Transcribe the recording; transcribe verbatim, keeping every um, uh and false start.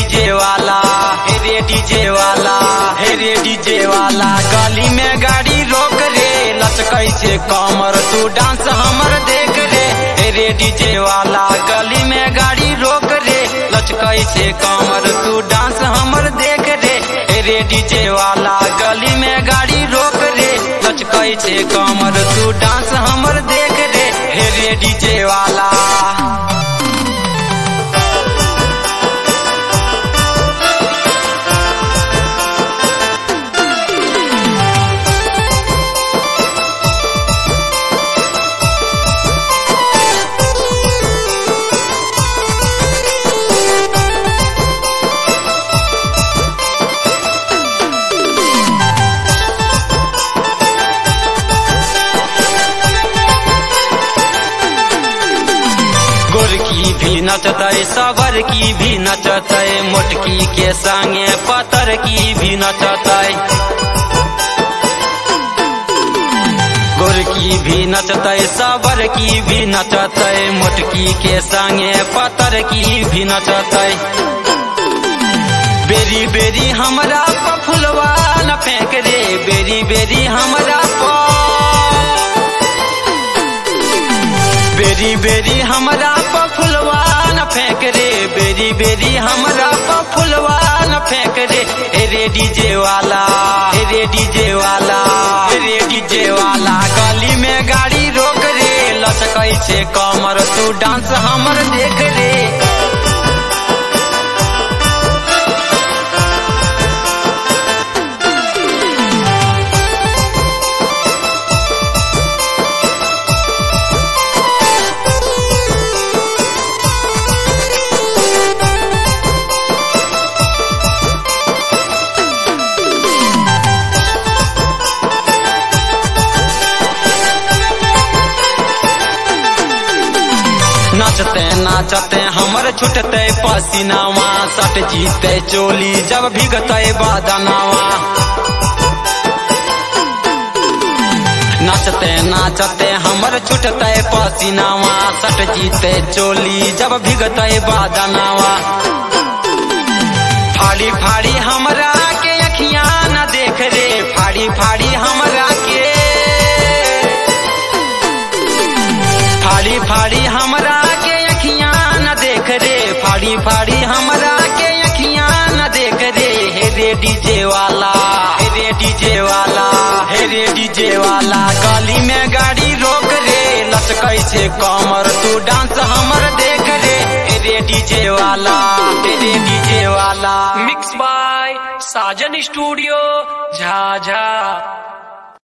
DJ वाला, हे रे डीजे वाला, हे रे डीजे वाला। गली में गाड़ी रोक रे, लचकै छे कमर, तू डांस हमर देख रे। हे रे डीजे वाला, गली में गाड़ी रोक रे, लचकै छे कमर, तू डांस हमर देख रे। हे रे डीजे वाला, गली में गाड़ी रोक रे, लचकै छे कमर, तू डांस हमर देख रे। हे रे डीजे वाला। गोरकी भी नचतै, सबर की भी नचतै, मोटकी के संगे पतर की भी नचतै। गोरकी भी नचतै, सबर की भी नचतै, मोटकी के संगे पतर की भी नचतै। बेरी बेरी हमरा प फुलवा न फेंक रे, बेरी बेरी हमरा प बेरी बेरी हमरा प फुलवा न फेंक रे, बेरी बेरी हमरा प फुलवा न फेंक रे। हे रे डीजे वाला, हे रे डीजे वाला, हे रे डीजे वाला। गली में गाड़ी रोक रे, लचकै छे कमर, तू डांस हमर देख रे। नाचते नाचते हमर छुटते पसीनावा, सट जीते चोली जब भीगते बदनावा। नाचते नाचते हमर छुटते पसीनावा, सट जीते चोली जब भीगते बदनावा। फाड़ी फाड़ी हमरा के अखियां न देख रे, फाड़ी फाड़ी हमरा के, फाड़ी फाड़ी हमरा के अखियां न देख रे, फाड़ी फाड़ी हमरा के अखियां न देख रे। हे रे डीजे वाला, हे रे डीजे वाला, हे रे डीजे वाला। गली में गाड़ी रोक रे, लचकै छे कमर, तू डांस हमर देख रे। हे रे डीजे वाला, हे रे डीजे वाला। Mix by Sajan studio Jhajha.